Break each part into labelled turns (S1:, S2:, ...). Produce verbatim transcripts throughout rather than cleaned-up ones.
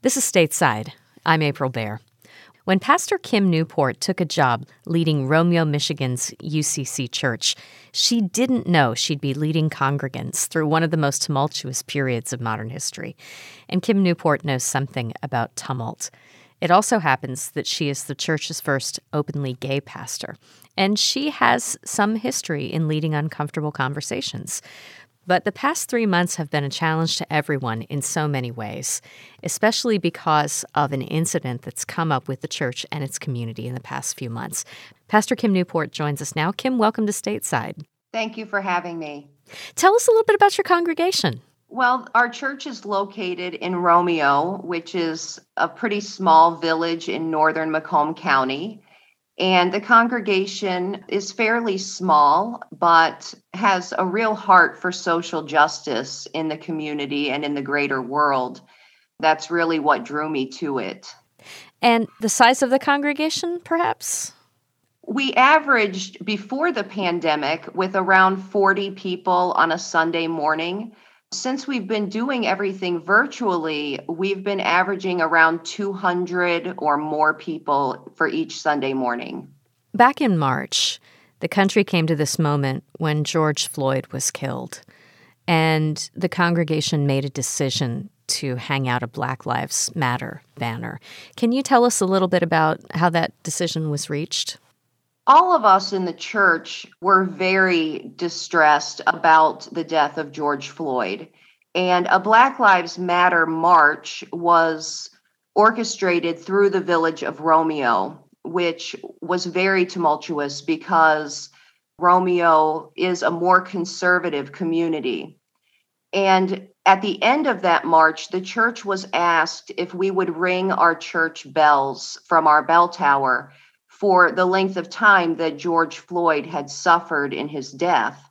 S1: This is Stateside. I'm April Baer. When Pastor Kim Newport took a job leading Romeo, Michigan's U C C church, she didn't know she'd be leading congregants through one of the most tumultuous periods of modern history. And Kim Newport knows something about tumult. It also happens that she is the church's first openly gay pastor, and she has some history in leading uncomfortable conversations. But the past three months have been a challenge to everyone in so many ways, especially because of an incident that's come up with the church and its community in the past few months. Pastor Kim Newport joins us now. Kim, welcome to Stateside.
S2: Thank you for having me.
S1: Tell us a little bit about your congregation.
S2: Well, our church is located in Romeo, which is a pretty small village in northern Macomb County. And the congregation is fairly small, but has a real heart for social justice in the community and in the greater world. That's really what drew me to it.
S1: And the size of the congregation, perhaps?
S2: We averaged before the pandemic with around forty people on a Sunday morning. Since we've been doing everything virtually, we've been averaging around two hundred or more people for each Sunday morning.
S1: Back in March, the country came to this moment when George Floyd was killed, and the congregation made a decision to hang out a Black Lives Matter banner. Can you tell us a little bit about how that decision was reached?
S2: All of us in the church were very distressed about the death of George Floyd, and a Black Lives Matter march was orchestrated through the village of Romeo, which was very tumultuous because Romeo is a more conservative community. And at the end of that march, the church was asked if we would ring our church bells from our bell tower for the length of time that George Floyd had suffered in his death.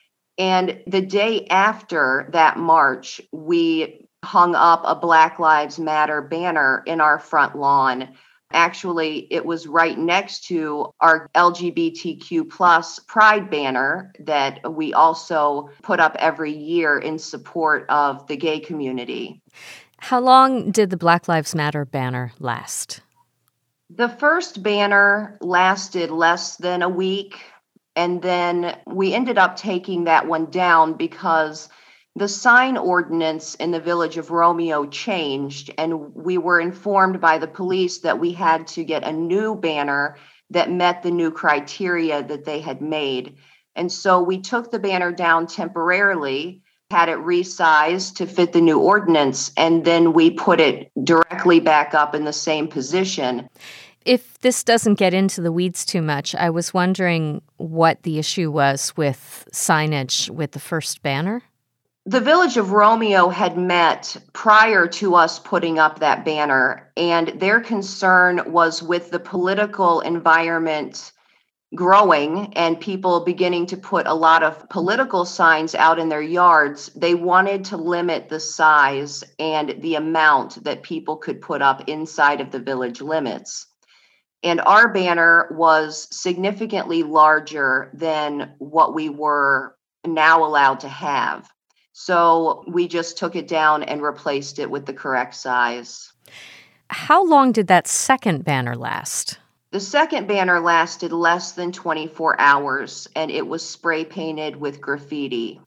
S2: And the day after that march, we hung up a Black Lives Matter banner in our front lawn. Actually, it was right next to our L G B T Q plus Pride banner that we also put up every year in support of the gay community.
S1: How long did the Black Lives Matter banner last?
S2: The first banner lasted less than a week, and then we ended up taking that one down because the sign ordinance in the village of Romeo changed, and we were informed by the police that we had to get a new banner that met the new criteria that they had made. And so we took the banner down temporarily, had it resized to fit the new ordinance, and then we put it directly back up in the same position.
S1: If this doesn't get into the weeds too much, I was wondering what the issue was with signage with the first banner.
S2: The village of Romeo had met prior to us putting up that banner, and their concern was with the political environment growing and people beginning to put a lot of political signs out in their yards. They wanted to limit the size and the amount that people could put up inside of the village limits. And our banner was significantly larger than what we were now allowed to have. So we just took it down and replaced it with the correct size.
S1: How long did that second banner last?
S2: The second banner lasted less than twenty-four hours, and it was spray painted with graffiti.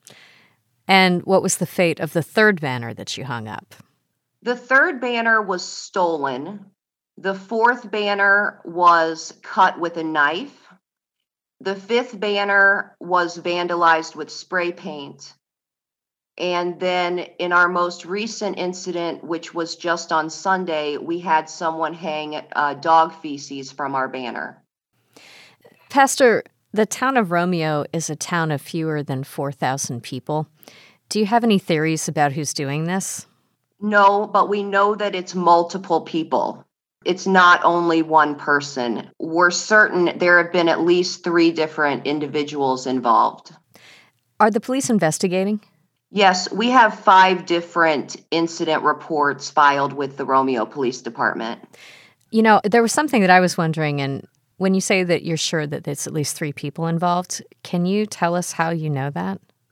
S1: And what was the fate of the third banner that you hung up?
S2: The third banner was stolen. The fourth banner was cut with a knife. The fifth banner was vandalized with spray paint. And then in our most recent incident, which was just on Sunday, we had someone hang uh, dog feces from our banner.
S1: Pastor, the town of Romeo is a town of fewer than four thousand people. Do you have any theories about who's doing this?
S2: No, but we know that it's multiple people. It's not only one person. We're certain there have been at least three different individuals involved.
S1: Are the police investigating?
S2: Yes, we have five different incident reports filed with the Romeo Police Department.
S1: You know, there was something that I was wondering, and when you say that you're sure that there's at least three people involved, can you tell us how you know that?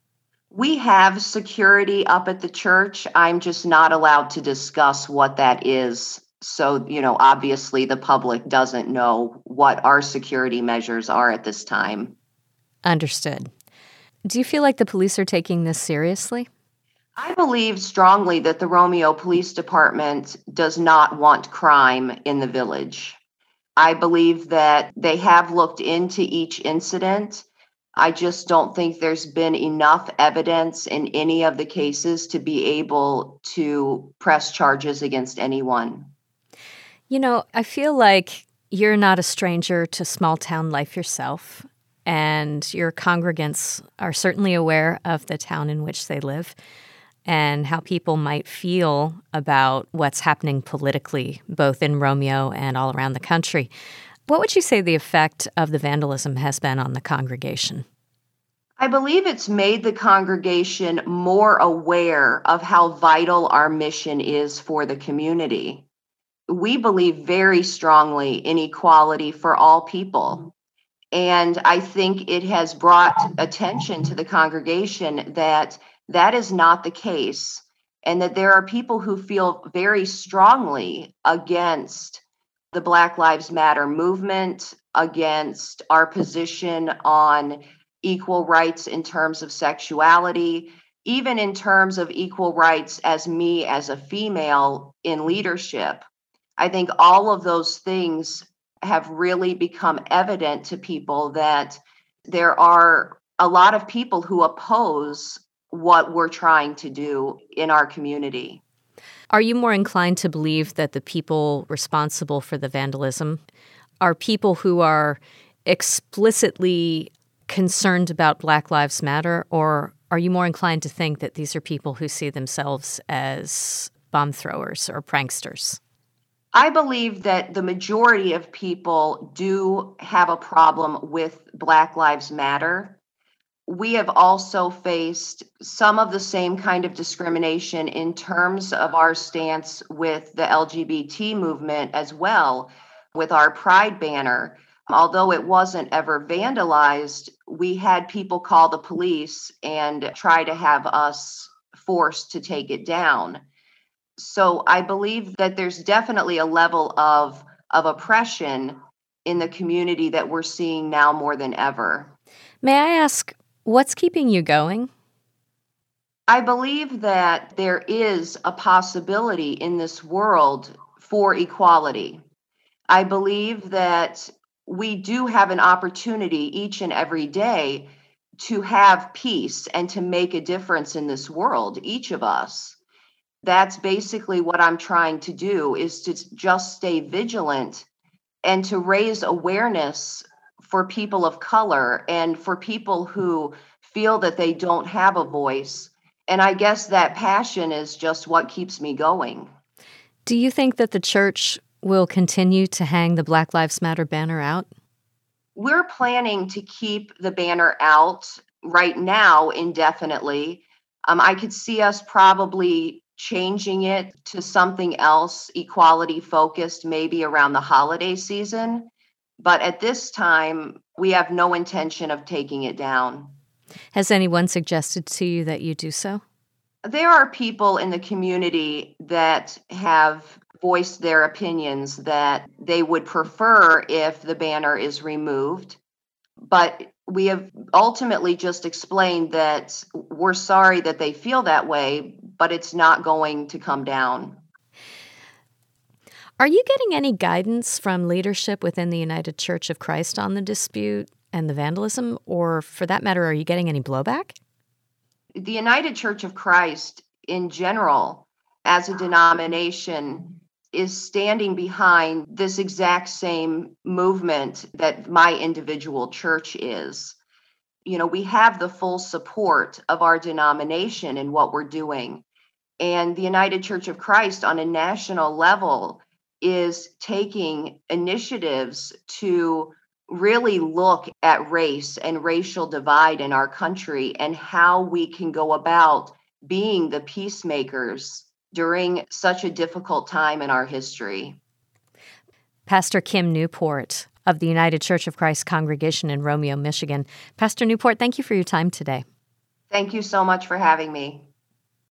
S2: We have security up at the church. I'm just not allowed to discuss what that is. So, you know, obviously the public doesn't know what our security measures are at this time.
S1: Understood. Do you feel like the police are taking this seriously?
S2: I believe strongly that the Romeo Police Department does not want crime in the village. I believe that they have looked into each incident. I just don't think there's been enough evidence in any of the cases to be able to press charges against anyone.
S1: You know, I feel like you're not a stranger to small town life yourself, and your congregants are certainly aware of the town in which they live and how people might feel about what's happening politically, both in Romeo and all around the country. What would you say the effect of the vandalism has been on the congregation?
S2: I believe it's made the congregation more aware of how vital our mission is for the community. We believe very strongly in equality for all people. And I think it has brought attention to the congregation that that is not the case, and that there are people who feel very strongly against the Black Lives Matter movement, against our position on equal rights in terms of sexuality, even in terms of equal rights as me as a female in leadership. I think all of those things have really become evident to people that there are a lot of people who oppose what we're trying to do in our community.
S1: Are you more inclined to believe that the people responsible for the vandalism are people who are explicitly concerned about Black Lives Matter, or are you more inclined to think that these are people who see themselves as bomb throwers or pranksters?
S2: I believe that the majority of people do have a problem with Black Lives Matter. We have also faced some of the same kind of discrimination in terms of our stance with the L G B T movement as well, with our Pride banner. Although it wasn't ever vandalized, we had people call the police and try to have us forced to take it down. So I believe that there's definitely a level of, of oppression in the community that we're seeing now more than ever.
S1: May I ask, what's keeping you going?
S2: I believe that there is a possibility in this world for equality. I believe that we do have an opportunity each and every day to have peace and to make a difference in this world, each of us. That's basically what I'm trying to do, is to just stay vigilant and to raise awareness for people of color and for people who feel that they don't have a voice. And I guess that passion is just what keeps me going.
S1: Do you think that the church will continue to hang the Black Lives Matter banner out?
S2: We're planning to keep the banner out right now indefinitely. Um, I could see us probably changing it to something else, equality focused, maybe around the holiday season. But at this time, we have no intention of taking it down.
S1: Has anyone suggested to you that you do so?
S2: There are people in the community that have voiced their opinions that they would prefer if the banner is removed. But we have ultimately just explained that we're sorry that they feel that way, but it's not going to come down.
S1: Are you getting any guidance from leadership within the United Church of Christ on the dispute and the vandalism? Or for that matter, are you getting any blowback?
S2: The United Church of Christ in general, as a denomination, is standing behind this exact same movement that my individual church is. You know, we have the full support of our denomination in what we're doing. And the United Church of Christ on a national level is taking initiatives to really look at race and racial divide in our country and how we can go about being the peacemakers during such a difficult time in our history.
S1: Pastor Kim Newport of the United Church of Christ congregation in Romeo, Michigan. Pastor Newport, thank you for your time today.
S2: Thank you so much for having me.